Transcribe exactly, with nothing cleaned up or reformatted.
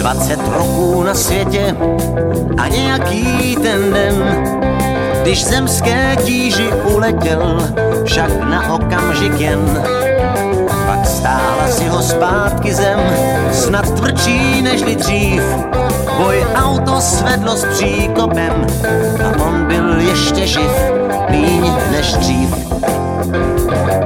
Dvacet roků na světě a nějaký ten den, když zemské tíži uletěl, však na okamžik jen. Pak stála si ho zpátky zem, snad tvrdší nežli dřív. Boj auto svedlo s příkopem a on byl ještě živ, míň než dřív.